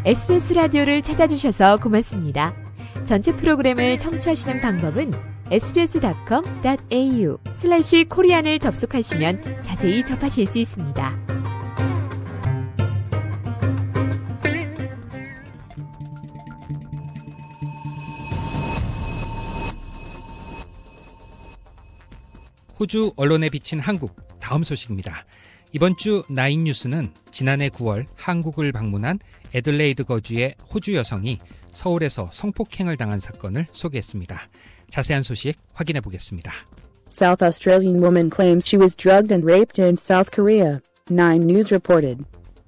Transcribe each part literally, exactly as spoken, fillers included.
에스비에스 라디오를 찾아주셔서 고맙습니다. 전체 프로그램을 청취하시는 방법은 에스비에스닷컴 닷 에이유 슬래시 코리안을 접속하시면 자세히 접하실 수 있습니다. 호주 언론에 비친 한국, 다음 소식입니다. 이번 주 나인 뉴스는 지난해 구월 한국을 방문한 애들레이드 거주의 호주 여성이 서울에서 성폭행을 당한 사건을 소개했습니다. 자세한 소식 확인해 보겠습니다. South Australian woman claims she was drugged and raped in South Korea. Nine News reported.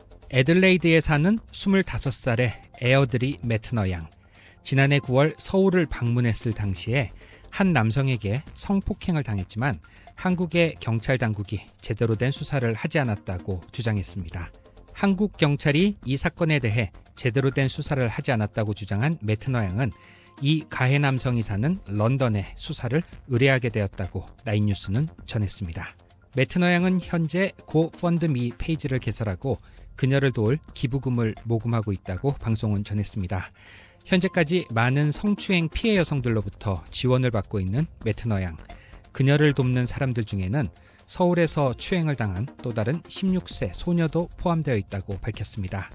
애들레이드에 사는 스물다섯 살의 에어드리 매트너 양. 지난해 구월 서울을 방문했을 당시에 한 남성에게 성폭행을 당했지만 한국의 경찰 당국이 제대로 된 수사를 하지 않았다고 주장했습니다. 한국 경찰이 이 사건에 대해 제대로 된 수사를 하지 않았다고 주장한 매트너 양은 이 가해 남성이 사는 런던에 수사를 의뢰하게 되었다고 나인뉴스는 전했습니다. 매트너 양은 현재 고펀드미 페이지를 개설하고 그녀를 도울 기부금을 모금하고 있다고 방송은 전했습니다. 현재까지 많은 성추행 피해 여성들로부터 지원을 받고 있는 매트너 양. 그녀를 돕는 사람들 중에는 서울에서 추행을 당한 또 다른 십육 세 소녀도 포함되어 있다고 밝혔습니다.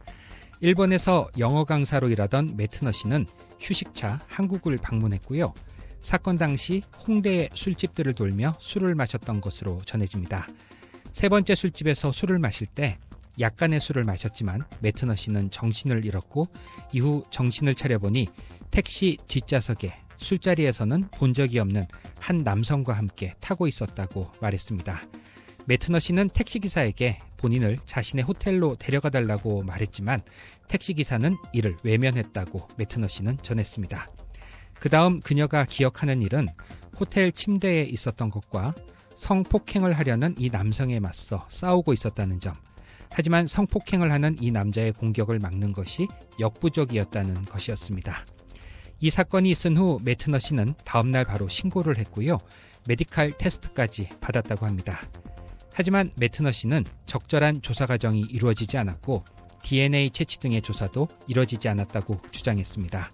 일본에서 영어 강사로 일하던 매트너 씨는 휴식차 한국을 방문했고요. 사건 당시 홍대의 술집들을 돌며 술을 마셨던 것으로 전해집니다. 세 번째 술집에서 술을 마실 때 약간의 술을 마셨지만 매트너 씨는 정신을 잃었고 이후 정신을 차려보니 택시 뒷좌석에 술자리에서는 본 적이 없는 한 남성과 함께 타고 있었다고 말했습니다. 매트너 씨는 택시기사에게 본인을 자신의 호텔로 데려가달라고 말했지만 택시기사는 이를 외면했다고 매트너 씨는 전했습니다. 그 다음 그녀가 기억하는 일은 호텔 침대에 있었던 것과 성폭행을 하려는 이 남성에 맞서 싸우고 있었다는 점, 하지만 성폭행을 하는 이 남자의 공격을 막는 것이 역부족이었다는 것이었습니다. 이 사건이 있은 후 매트너 씨는 다음날 바로 신고를 했고요. 메디칼 테스트까지 받았다고 합니다. 하지만 매트너 씨는 적절한 조사 과정이 이루어지지 않았고 디엔에이 채취 등의 조사도 이루어지지 않았다고 주장했습니다.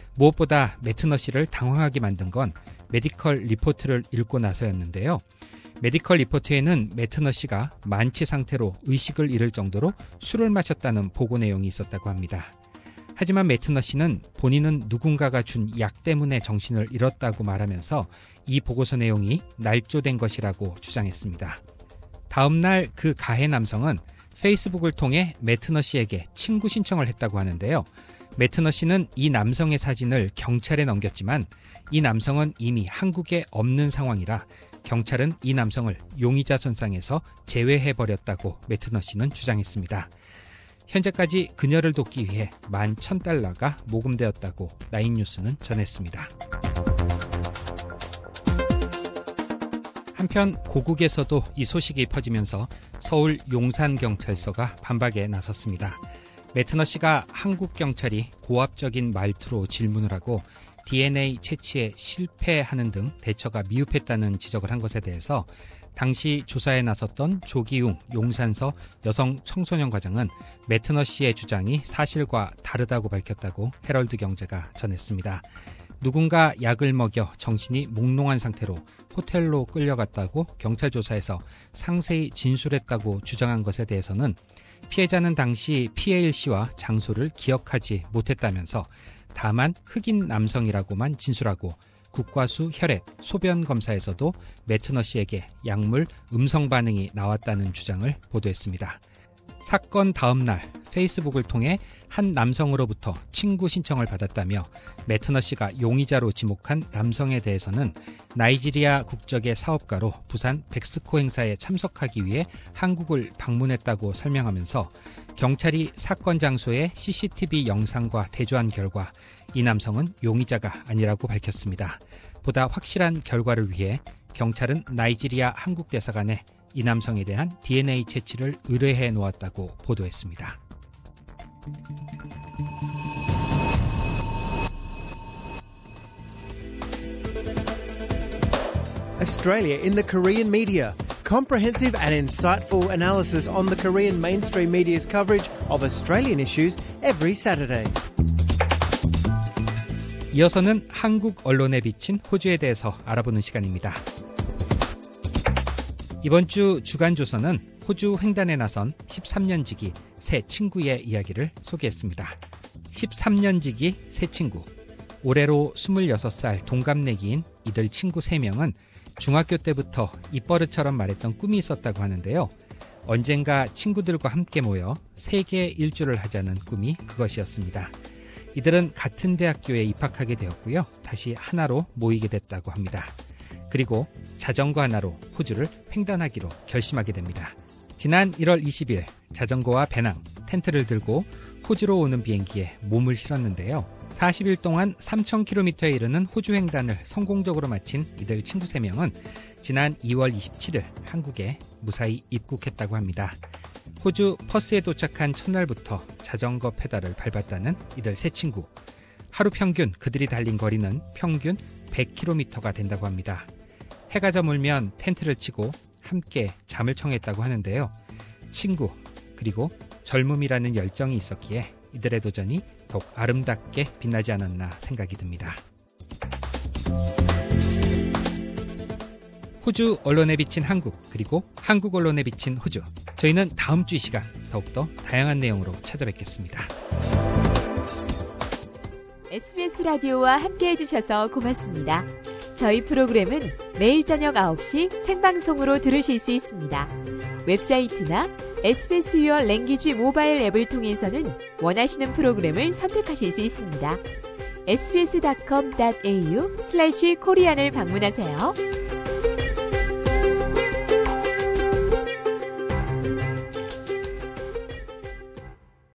무엇보다 매트너 씨를 당황하게 만든 건 메디컬 리포트를 읽고 나서였는데요. 메디컬 리포트에는 매트너 씨가 만취 상태로 의식을 잃을 정도로 술을 마셨다는 보고 내용이 있었다고 합니다. 하지만 매트너 씨는 본인은 누군가가 준 약 때문에 정신을 잃었다고 말하면서 이 보고서 내용이 날조된 것이라고 주장했습니다. 다음 날 그 가해 남성은 페이스북을 통해 매트너 씨에게 친구 신청을 했다고 하는데요. 매트너 씨는 이 남성의 사진을 경찰에 넘겼지만 이 남성은 이미 한국에 없는 상황이라 경찰은 이 남성을 용의자 선상에서 제외해버렸다고 매트너 씨는 주장했습니다. 현재까지 그녀를 돕기 위해 만 천 달러가 모금되었다고 나인뉴스는 전했습니다. 한편 고국에서도 이 소식이 퍼지면서 서울 용산경찰서가 반박에 나섰습니다. 매트너 씨가 한국 경찰이 고압적인 말투로 질문을 하고 디엔에이 채취에 실패하는 등 대처가 미흡했다는 지적을 한 것에 대해서 당시 조사에 나섰던 조기웅 용산서 여성 청소년 과장은 매트너 씨의 주장이 사실과 다르다고 밝혔다고 헤럴드 경제가 전했습니다. 누군가 약을 먹여 정신이 몽롱한 상태로 호텔로 끌려갔다고 경찰 조사에서 상세히 진술했다고 주장한 것에 대해서는 피해자는 당시 피해 일시와 장소를 기억하지 못했다면서 다만 흑인 남성이라고만 진술하고 국과수 혈액, 소변 검사에서도 매트너 씨에게 약물 음성 반응이 나왔다는 주장을 보도했습니다. 사건 다음 날 페이스북을 통해 한 남성으로부터 친구 신청을 받았다며 매트너 씨가 용의자로 지목한 남성에 대해서는 나이지리아 국적의 사업가로 부산 백스코 행사에 참석하기 위해 한국을 방문했다고 설명하면서 경찰이 사건 장소의 씨씨티비 영상과 대조한 결과 이 남성은 용의자가 아니라고 밝혔습니다. 보다 확실한 결과를 위해 경찰은 나이지리아 한국 대사관에 이 남성에 대한 디엔에이 채취를 의뢰해 놓았다고 보도했습니다. Australia in the Korean media. comprehensive and insightful analysis on the Korean mainstream media's coverage of Australian issues every Saturday. 이어서는 한국 언론에 비친 호주에 대해서 알아보는 시간입니다. 이번 주 주간조선은 호주 횡단에 나선 십삼 년 지기 새 친구의 이야기를 소개했습니다. 십삼 년 지기 새 친구. 올해로 스물여섯 살 동갑내기인 이들 친구 세 명은 중학교 때부터 입버릇처럼 말했던 꿈이 있었다고 하는데요. 언젠가 친구들과 함께 모여 세계 일주를 하자는 꿈이 그것이었습니다. 이들은 같은 대학교에 입학하게 되었고요. 다시 하나로 모이게 됐다고 합니다. 그리고 자전거 하나로 호주를 횡단하기로 결심하게 됩니다. 지난 일월 이십일 자전거와 배낭, 텐트를 들고 호주로 오는 비행기에 몸을 실었는데요. 사십 일 동안 삼천 킬로미터에 이르는 호주 횡단을 성공적으로 마친 이들 친구 세 명은 지난 이월 이십칠일 한국에 무사히 입국했다고 합니다. 호주 퍼스에 도착한 첫날부터 자전거 페달을 밟았다는 이들 세 친구. 하루 평균 그들이 달린 거리는 평균 백 킬로미터가 된다고 합니다. 해가 저물면 텐트를 치고 함께 잠을 청했다고 하는데요. 친구, 그리고 젊음이라는 열정이 있었기에 이들의 도전이 더욱 아름답게 빛나지 않았나 생각이 듭니다. 호주 언론에 비친 한국, 그리고 한국 언론에 비친 호주. 저희는 다음 주 이 시간 더욱더 다양한 내용으로 찾아뵙겠습니다. 에스비에스 라디오와 함께해 주셔서 고맙습니다. 저희 프로그램은 매일 저녁 아홉 시 생방송으로 들으실 수 있습니다. 웹사이트나 에스비에스 Your Language 모바일 앱을 통해서는 원하시는 프로그램을 선택하실 수 있습니다. 에스비에스 닷컴 닷에이유 슬래시 코리안을 방문하세요.